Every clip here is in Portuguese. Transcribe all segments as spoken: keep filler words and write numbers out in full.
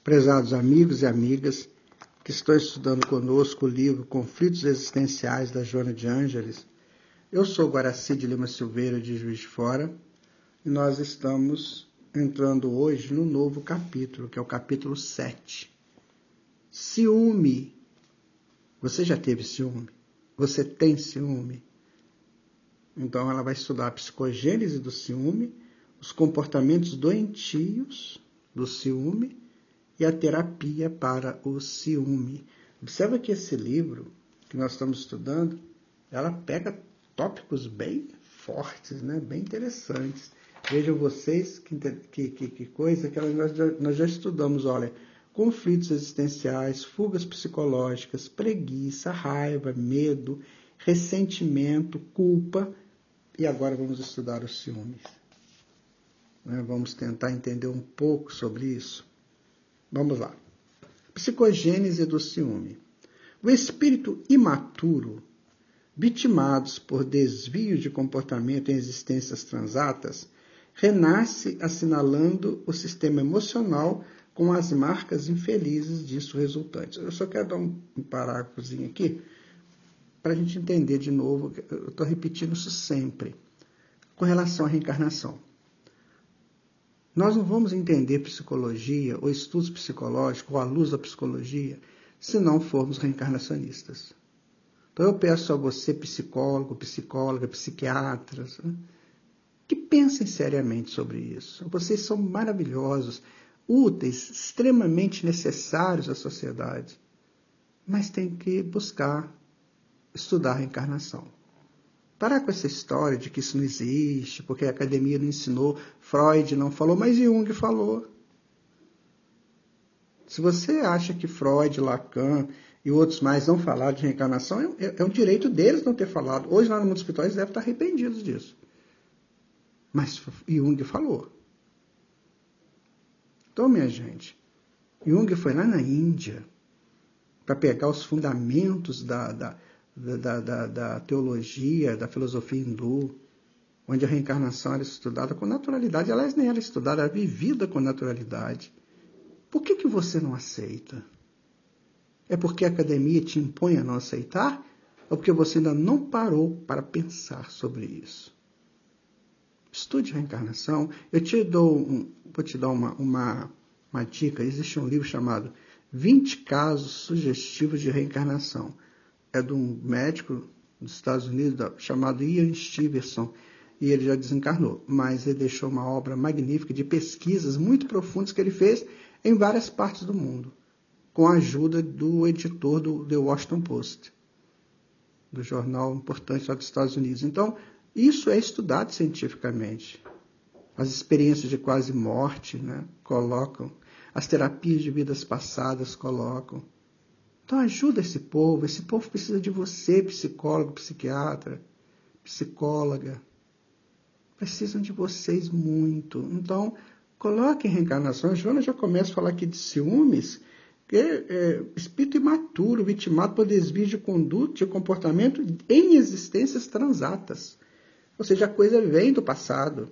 Prezados amigos e amigas que estão estudando conosco o livro Conflitos Existenciais, da Joana de Ângeles, eu sou Guaraci de Lima Silveira, de Juiz de Fora, e nós estamos entrando hoje no novo capítulo, que é o capítulo sete. Ciúme. Você já teve ciúme? Você tem ciúme? Então ela vai estudar a psicogênese do ciúme, os comportamentos doentios do ciúme e a terapia para o ciúme. Observa que esse livro que nós estamos estudando, ela pega tópicos bem fortes, né? Bem interessantes. Vejam vocês que, que, que, que coisa que nós já, nós já estudamos, olha, conflitos existenciais, fugas psicológicas, preguiça, raiva, medo, ressentimento, culpa, e agora vamos estudar os ciúmes. Né? Vamos tentar entender um pouco sobre isso. Vamos lá. Psicogênese do ciúme. O espírito imaturo, vitimados por desvio de comportamento em existências transatas, renasce assinalando o sistema emocional com as marcas infelizes disso resultantes. Eu só quero dar um, um parágrafozinho aqui para a gente entender de novo. Eu estou repetindo isso sempre. Com relação à reencarnação. Nós não vamos entender psicologia ou estudos psicológicos ou a luz da psicologia se não formos reencarnacionistas. Então eu peço a você, psicólogo, psicóloga, psiquiatras, né, que pensem seriamente sobre isso. Vocês são maravilhosos, úteis, extremamente necessários à sociedade, mas tem que buscar estudar a reencarnação. Parar com essa história de que isso não existe, porque a academia não ensinou, Freud não falou, mas Jung falou. Se você acha que Freud, Lacan e outros mais não falaram de reencarnação, é, é um direito deles não ter falado. Hoje, lá no mundo espiritual, eles devem estar arrependidos disso. Mas Jung falou. Então, minha gente, Jung foi lá na Índia para pegar os fundamentos da... da Da, da, da teologia, da filosofia hindu, onde a reencarnação era estudada com naturalidade. Aliás, nem era estudada, era vivida com naturalidade. Por que, que você não aceita? É porque a academia te impõe a não aceitar? Ou porque você ainda não parou para pensar sobre isso? Estude a reencarnação. Eu te dou um, vou te dar uma, uma, uma dica. Existe um livro chamado vinte casos sugestivos de reencarnação. É de um médico dos Estados Unidos chamado Ian Stevenson, e ele já desencarnou, mas ele deixou uma obra magnífica de pesquisas muito profundas que ele fez em várias partes do mundo, com a ajuda do editor do The Washington Post, do jornal importante lá dos Estados Unidos. Então, isso é estudado cientificamente. As experiências de quase morte, né, colocam, as terapias de vidas passadas colocam. Então ajuda esse povo, esse povo precisa de você, psicólogo, psiquiatra, psicóloga. Precisam de vocês muito. Então, coloquem reencarnação. A Joana já começa a falar aqui de ciúmes, que é, é espírito imaturo, vitimado por desvio de conduta, de comportamento em existências transatas. Ou seja, a coisa vem do passado.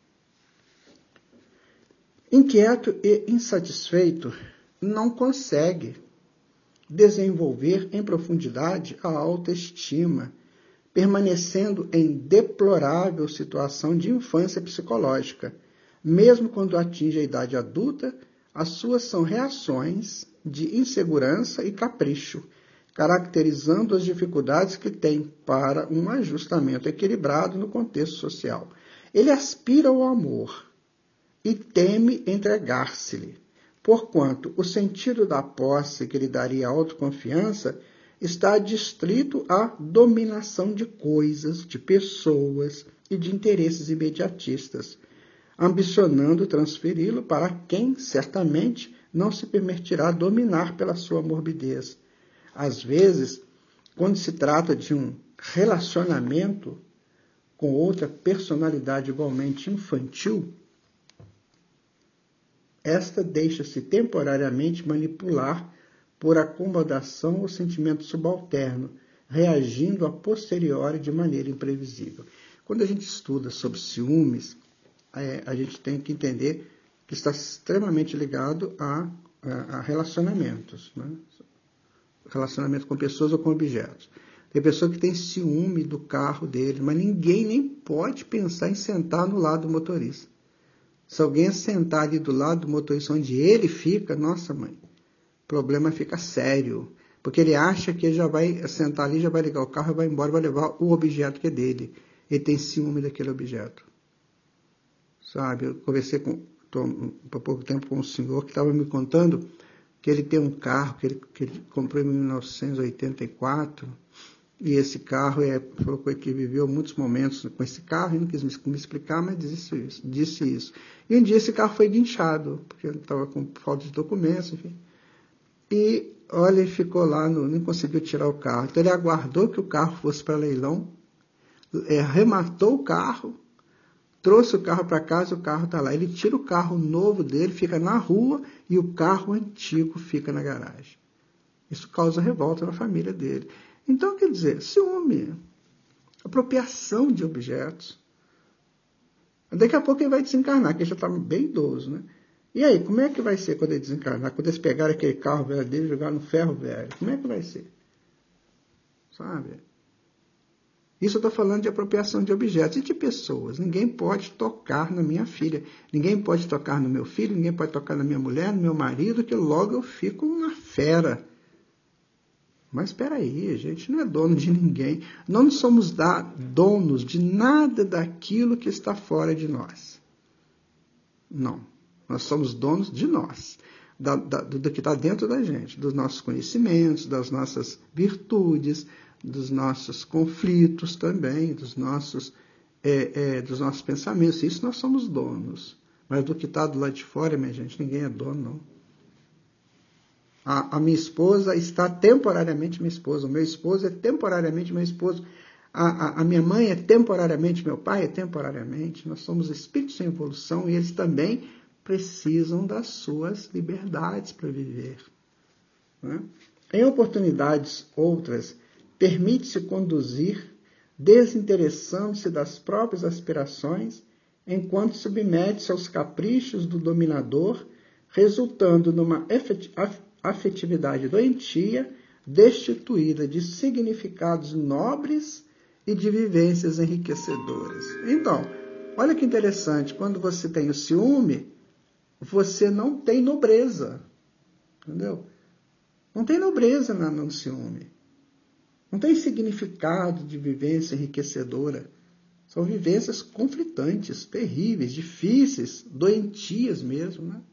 Inquieto e insatisfeito, não consegue desenvolver em profundidade a autoestima, permanecendo em deplorável situação de infância psicológica. Mesmo quando atinge a idade adulta, as suas são reações de insegurança e capricho, caracterizando as dificuldades que tem para um ajustamento equilibrado no contexto social. Ele aspira ao amor e teme entregar-se-lhe, porquanto o sentido da posse que lhe daria autoconfiança está adstrito à dominação de coisas, de pessoas e de interesses imediatistas, ambicionando transferi-lo para quem, certamente, não se permitirá dominar pela sua morbidez. Às vezes, quando se trata de um relacionamento com outra personalidade igualmente infantil, esta deixa-se temporariamente manipular por acomodação ao sentimento subalterno, reagindo a posteriori de maneira imprevisível. Quando a gente estuda sobre ciúmes, é, a gente tem que entender que está extremamente ligado à a, a relacionamentos, né? Relacionamento com pessoas ou com objetos. Tem pessoa que tem ciúme do carro dele, mas ninguém nem pode pensar em sentar no lado do motorista. Se alguém sentar ali do lado do motorista onde ele fica, nossa mãe, o problema fica sério. Porque ele acha que ele já vai sentar ali, já vai ligar o carro, vai embora, vai levar o objeto que é dele. Ele tem ciúme daquele objeto. Sabe, eu conversei com, tô, há pouco tempo com um senhor que estava me contando que ele tem um carro que ele, que ele comprou em mil novecentos e oitenta e quatro, e esse carro é, falou que viveu muitos momentos com esse carro, e não quis me, me explicar, mas disse isso, disse isso. E um dia esse carro foi guinchado, porque ele estava com falta de documentos, enfim. E, olha, ele ficou lá, no, não conseguiu tirar o carro. Então ele aguardou que o carro fosse para leilão, é, rematou o carro, trouxe o carro para casa, o carro está lá. Ele tira o carro novo dele, fica na rua, e o carro antigo fica na garagem. Isso causa revolta na família dele. Então, quer dizer, ciúme, apropriação de objetos. Daqui a pouco ele vai desencarnar, que ele já está bem idoso, né? E aí, como é que vai ser quando ele desencarnar? Quando eles pegarem aquele carro velho dele e jogar no ferro velho? Como é que vai ser? Sabe? Isso eu estou falando de apropriação de objetos e de pessoas. Ninguém pode tocar na minha filha. Ninguém pode tocar no meu filho, ninguém pode tocar na minha mulher, no meu marido, que logo eu fico uma fera. Mas espera aí, a gente não é dono de ninguém. Não somos da, donos de nada daquilo que está fora de nós. Não. Nós somos donos de nós. Da, da, do que está dentro da gente. Dos nossos conhecimentos, das nossas virtudes, dos nossos conflitos também, dos nossos, é, é, dos nossos pensamentos. Isso nós somos donos. Mas do que está do lado de fora, minha gente, ninguém é dono, não. A, a minha esposa está temporariamente minha esposa. O meu esposo é temporariamente meu esposo. A, a, a minha mãe é temporariamente meu pai, é temporariamente. Nós somos espíritos em evolução e eles também precisam das suas liberdades para viver. Né? Em oportunidades outras, permite-se conduzir, desinteressando-se das próprias aspirações, enquanto submete-se aos caprichos do dominador, resultando numa afetividade doentia, destituída de significados nobres e de vivências enriquecedoras. Então, olha que interessante, quando você tem o ciúme, você não tem nobreza, entendeu? Não tem nobreza no ciúme. Não tem significado de vivência enriquecedora. São vivências conflitantes, terríveis, difíceis, doentias mesmo, né?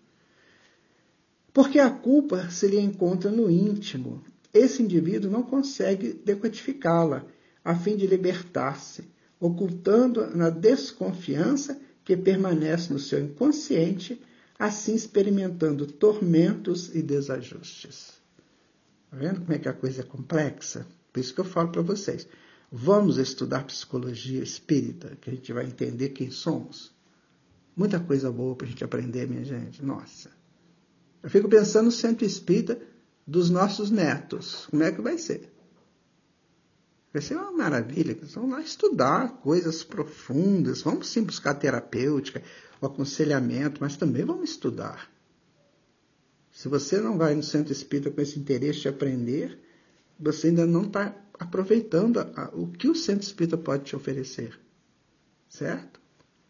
Porque a culpa se lhe encontra no íntimo. Esse indivíduo não consegue decodificá-la, a fim de libertar-se, ocultando na desconfiança que permanece no seu inconsciente, assim experimentando tormentos e desajustes. Está vendo como é que a coisa é complexa? Por isso que eu falo para vocês. Vamos estudar psicologia espírita, que a gente vai entender quem somos. Muita coisa boa para a gente aprender, minha gente. Nossa. Eu fico pensando no centro espírita dos nossos netos. Como é que vai ser? Vai ser uma maravilha. Eles vão lá estudar coisas profundas. Vamos sim buscar terapêutica, o aconselhamento, mas também vamos estudar. Se você não vai no centro espírita com esse interesse de aprender, você ainda não está aproveitando a, a, o que o centro espírita pode te oferecer. Certo?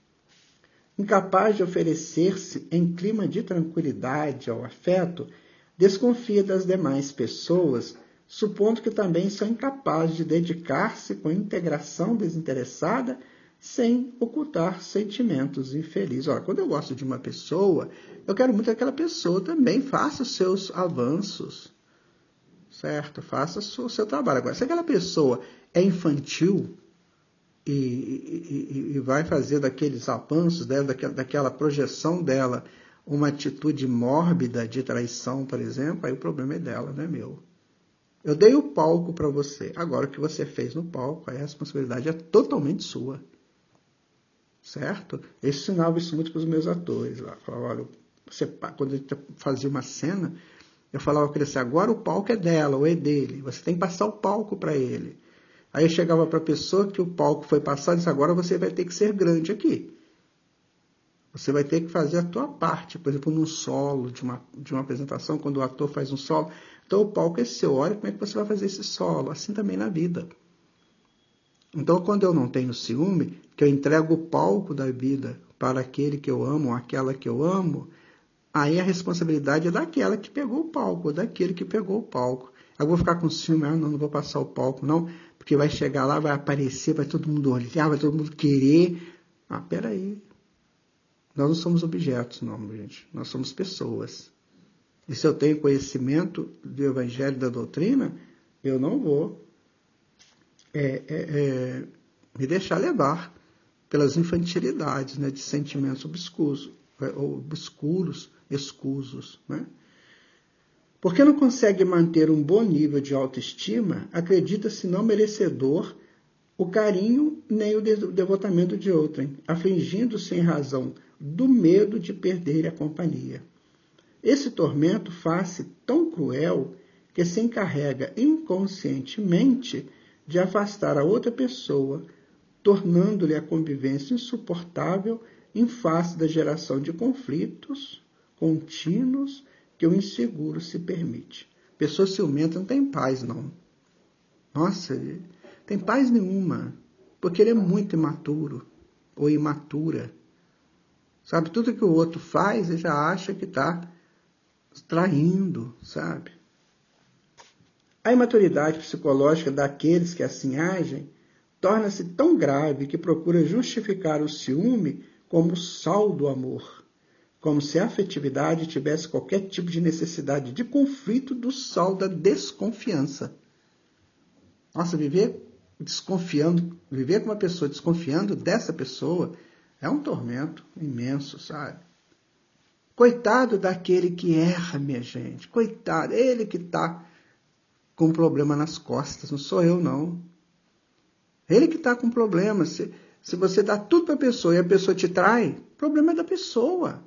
Incapaz de oferecer-se em clima de tranquilidade ao afeto, desconfia das demais pessoas, supondo que também são incapazes de dedicar-se com integração desinteressada, sem ocultar sentimentos infelizes. Ora, quando eu gosto de uma pessoa, eu quero muito que aquela pessoa também faça os seus avanços, certo? Faça o seu trabalho. Agora, se aquela pessoa é infantil, E, e, e vai fazer daqueles avanços dela, daquela, daquela projeção dela, uma atitude mórbida de traição, por exemplo, aí o problema é dela, não é meu. Eu dei o palco para você. Agora, o que você fez no palco, a responsabilidade é totalmente sua. Certo? Eu ensinava isso muito para os meus atores. Lá. Eu falava, olha, você, quando eu fazia uma cena, eu falava para ele assim, agora o palco é dela, ou é dele. Você tem que passar o palco para ele. Aí eu chegava para a pessoa que o palco foi passado e disse, agora você vai ter que ser grande aqui. Você vai ter que fazer a tua parte, por exemplo, num solo de uma, de uma apresentação, quando o ator faz um solo. Então o palco é seu, olha como é que você vai fazer esse solo, assim também na vida. Então quando eu não tenho ciúme, que eu entrego o palco da vida para aquele que eu amo, ou aquela que eu amo, aí a responsabilidade é daquela que pegou o palco, ou daquele que pegou o palco. Eu vou ficar com ciúme, ah, não, não vou passar o palco não, porque vai chegar lá, vai aparecer, vai todo mundo olhar, vai todo mundo querer. Ah, peraí. Nós não somos objetos, não, gente. Nós somos pessoas. E se eu tenho conhecimento do Evangelho e da doutrina, eu não vou é, é, é, me deixar levar pelas infantilidades, né, de sentimentos obscuros, obscuros, escusos. Né? Porque não consegue manter um bom nível de autoestima, acredita-se não merecedor o carinho nem o devotamento de outrem, afligindo-se em razão do medo de perder a companhia. Esse tormento faz-se tão cruel que se encarrega inconscientemente de afastar a outra pessoa, tornando-lhe a convivência insuportável em face da geração de conflitos contínuos que o inseguro se permite. Pessoa ciumenta não tem paz, não. Nossa, tem paz nenhuma, porque ele é muito imaturo ou imatura. Sabe, tudo que o outro faz, ele já acha que está traindo, sabe? A imaturidade psicológica daqueles que assim agem torna-se tão grave que procura justificar o ciúme como o sal do amor, como se a afetividade tivesse qualquer tipo de necessidade de conflito do sal da desconfiança. Nossa, viver desconfiando, viver com uma pessoa desconfiando dessa pessoa é um tormento imenso, sabe? Coitado daquele que erra, minha gente. Coitado, ele que está com um problema nas costas, não sou eu, não. Ele que está com problema. Se, se você dá tudo para a pessoa e a pessoa te trai, o problema é da pessoa.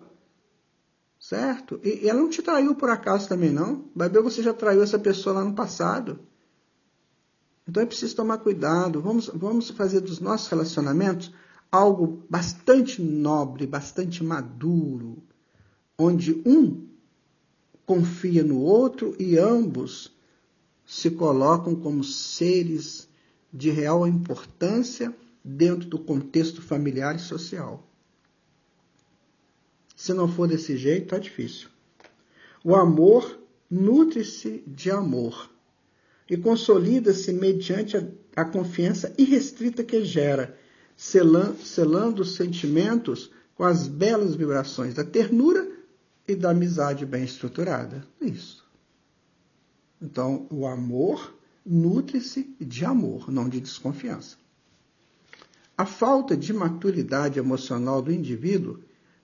Certo? E, e ela não te traiu por acaso também, não. Vai ver, você já traiu essa pessoa lá no passado. Então é preciso tomar cuidado. Vamos, vamos fazer dos nossos relacionamentos algo bastante nobre, bastante maduro, onde um confia no outro e ambos se colocam como seres de real importância dentro do contexto familiar e social. Se não for desse jeito, está difícil. O amor nutre-se de amor e consolida-se mediante a, a confiança irrestrita que gera, selando, selando os sentimentos com as belas vibrações da ternura e da amizade bem estruturada. Isso. Então, o amor nutre-se de amor, não de desconfiança. A falta de maturidade emocional do indivíduo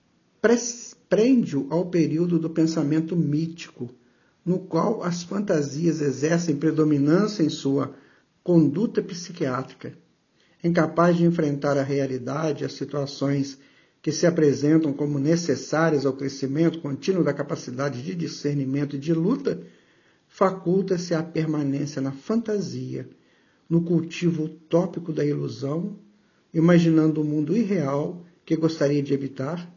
prende-o ao período do pensamento mítico, no qual as fantasias exercem predominância em sua conduta psiquiátrica, incapaz de enfrentar a realidade, as situações que se apresentam como necessárias ao crescimento contínuo da capacidade de discernimento e de luta, faculta-se a permanência na fantasia, no cultivo utópico da ilusão, imaginando um mundo irreal que gostaria de evitar,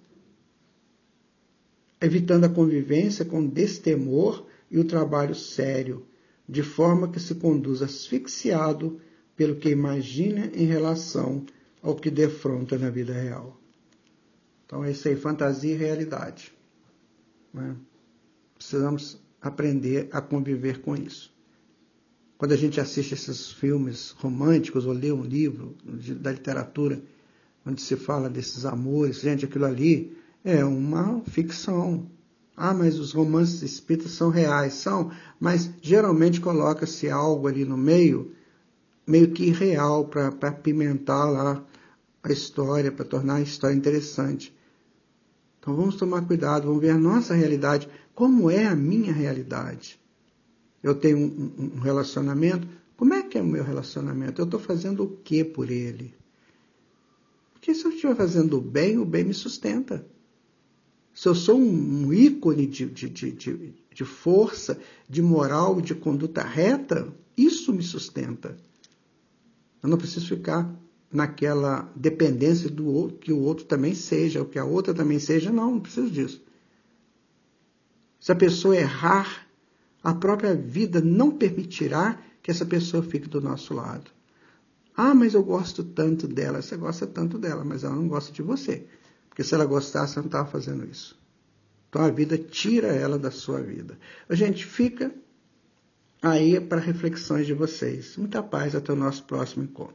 evitando a convivência com destemor e o trabalho sério, de forma que se conduz asfixiado pelo que imagina em relação ao que defronta na vida real. Então é isso aí, fantasia e realidade. Né? Precisamos aprender a conviver com isso. Quando a gente assiste esses filmes românticos ou lê um livro da literatura onde se fala desses amores, gente, aquilo ali é uma ficção. Ah, mas os romances espíritas são reais. São, mas geralmente coloca-se algo ali no meio, meio que irreal, para apimentar lá a história, para tornar a história interessante. Então vamos tomar cuidado, vamos ver a nossa realidade. Como é a minha realidade? Eu tenho um, um relacionamento. Como é que é o meu relacionamento? Eu estou fazendo o que por ele? Porque se eu estiver fazendo o bem, o bem me sustenta. Se eu sou um, um ícone de, de, de, de, de força, de moral, de conduta reta, isso me sustenta. Eu não preciso ficar naquela dependência do outro, que o outro também seja, ou que a outra também seja. Não, não preciso disso. Se a pessoa errar, a própria vida não permitirá que essa pessoa fique do nosso lado. Ah, mas eu gosto tanto dela. Você gosta tanto dela, mas ela não gosta de você. Porque se ela gostasse, você não estava fazendo isso. Então a vida tira ela da sua vida. A gente fica aí para reflexões de vocês. Muita paz, até o nosso próximo encontro.